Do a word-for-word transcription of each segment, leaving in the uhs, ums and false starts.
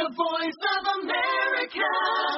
The Voice of America.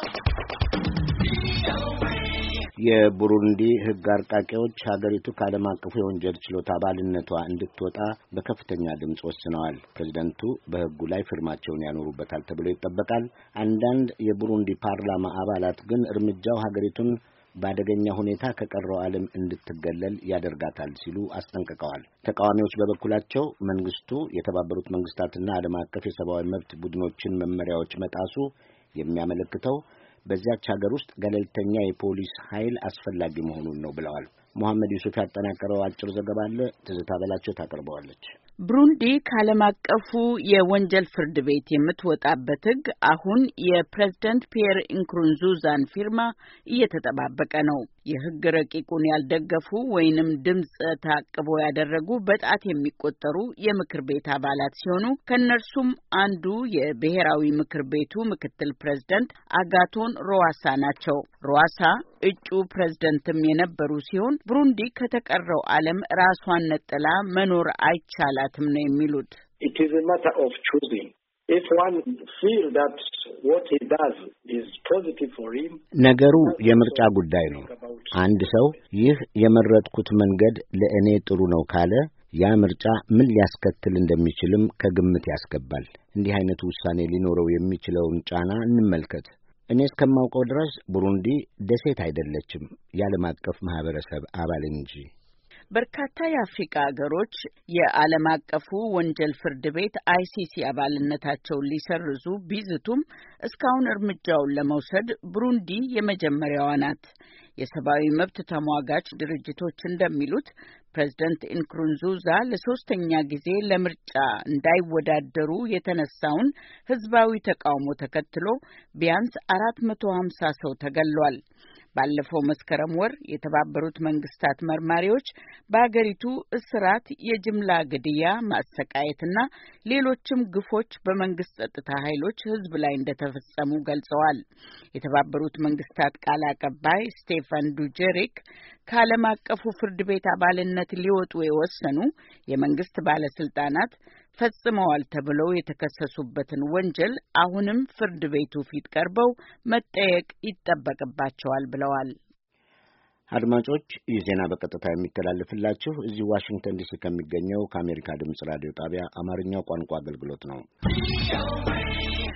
የቡሩንዲ ሕግ አርቃቂዎች ሀገሪቱ ከዓለም አቀፉ የወንጀል ችሎት አባልነቷ እንድትወጣ በከፍተኛ ድምፅ ወስነዋል። ፕሬዝዳንቱ በሕጉ ላይ ፊርማቸውን ያኖሩበታል ተብሎ ይጠበቃል። አንዳንድ የቡሩንዲ ፓርላማ አባላት ግን እርምጃው ሀገሪቱን በአደገኛ ሁኔታ ከቀረው ዓለም እንድትገለል ያደርጋታል ሲሉ አስጠንቅቀዋል። ተቃዋሚዎች በበኩላቸው መንግስቱ የተባበሩት መንግስታትና ዓለም አቀፍ የሰብአዊ መብት ቡድኖችን መመሪያዎች መጣሱ የሚያመለክተው በዚያች ሀገር ውስጥ ገለልተኛ የፖሊስ ኃይል አስፈላጊ መሆኑን ነው ብለዋል። መሐመድ ዩሱፍ ያጠናቀረው አጭር ዘገባ አለ። ትዝታ በላቸው ታቀርበዋለች። ብሩንዲ ከዓለም አቀፉ የወንጀል ፍርድ ቤት የምትወጣበት ሕግ አሁን የፕሬዝዳንት ፒየር ኢንክሩንዙዛን ፊርማ እየተጠባበቀ ነው። የሕግ ረቂቁን ያልደገፉ ወይንም ድምፅ ታቅቦ ያደረጉ በጣት የሚቆጠሩ የምክር ቤት አባላት ሲሆኑ ከነርሱም አንዱ የብሔራዊ ምክር ቤቱ ምክትል ፕሬዝዳንት አጋቶን ሮዋሳ ናቸው። ሮዋሳ እጩ ፕሬዝዳንትም የነበሩ ሲሆን ብሩንዲ ከተቀረው ዓለም ራሷን ነጥላ መኖር አይቻላትም ነው የሚሉት። It is a matter of choosing. If one feels that what he does is positive for him, ነገሩ የምርጫ ጉዳይ ነው። አንድ ሰው ይህ የመረጥኩት መንገድ ለእኔ ጥሩ ነው ካለ ያ ምርጫ ምን ሊያስከትል እንደሚችልም ከግምት ያስገባል። እንዲህ አይነቱ ውሳኔ ሊኖረው የሚችለውን ጫና እንመልከት። እኔ እስከማውቀው ድረስ ቡሩንዲ ደሴት አይደለችም፣ የዓለም አቀፍ ማህበረሰብ አባል እንጂ። በርካታ የአፍሪካ ሀገሮች የዓለም አቀፉ ወንጀል ፍርድ ቤት አይሲሲ አባልነታቸውን ሊሰርዙ ቢዝቱም እስካሁን እርምጃውን ለመውሰድ ብሩንዲ የመጀመሪያዋ ናት። የሰብአዊ መብት ተሟጋች ድርጅቶች እንደሚሉት ፕሬዝዳንት ኢንክሩንዙዛ ለሶስተኛ ጊዜ ለምርጫ እንዳይወዳደሩ የተነሳውን ህዝባዊ ተቃውሞ ተከትሎ ቢያንስ አራት መቶ ሀምሳ ሰው ተገሏል። ባለፈው መስከረም ወር የተባበሩት መንግስታት መርማሪዎች በአገሪቱ እስራት፣ የጅምላ ግድያ፣ ማሰቃየትና ሌሎችም ግፎች በመንግስት ጸጥታ ኃይሎች ህዝብ ላይ እንደተፈጸሙ ገልጸዋል። የተባበሩት መንግስታት ቃል አቀባይ ስቴፋን ዱጀሪክ ከዓለም አቀፉ ፍርድ ቤት አባልነት ሊወጡ የወሰኑ የመንግስት ባለስልጣናት ፈጽመዋል ተብለው የተከሰሱበትን ወንጀል አሁንም ፍርድ ቤቱ ፊት ቀርበው መጠየቅ ይጠበቅባቸዋል ብለዋል። አድማጮች፣ ይህ ዜና በቀጥታ የሚተላለፍላችሁ እዚህ ዋሽንግተን ዲሲ ከሚገኘው ከአሜሪካ ድምጽ ራዲዮ ጣቢያ አማርኛው ቋንቋ አገልግሎት ነው።